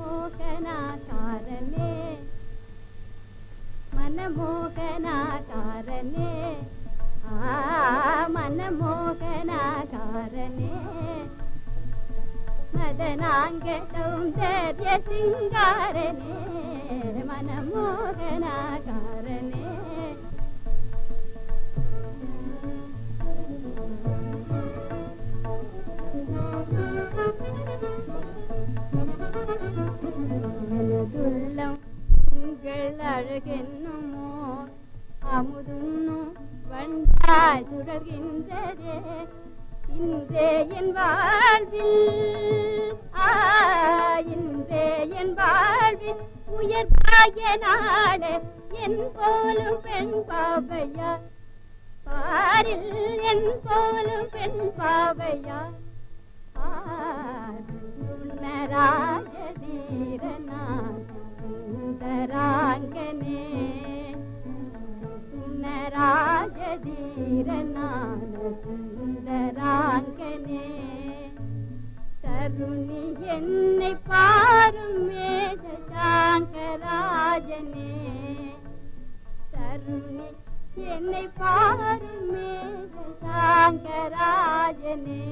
मनमोहनाकारणे मनमोहनाकारणे मनमोहनाकारणे मदनांग सौंदर्य सिंगारणे मनमोहनाकारणे मनदुल्लम உங்கள் அழகென்னுமோ அமுதுன்னும் வண்டாய் சுடர்கின்றதே இன்றே என் வாழ்வில் இன்றே என் வாழ்வில் உயர்ந்தாய நாளே என் போலும் பெண் பாவையா பாரில் என் போலும் பெண் பாவையா சுந்தராஜதீரனான் சுந்தராங்கனே சுந்தராஜதீரனான் சுந்தராங்கனே தருணி என்னை பாரும் மேத சாங்கராஜனே தருணி என்னை பாரும் மேத சாங்கராஜனே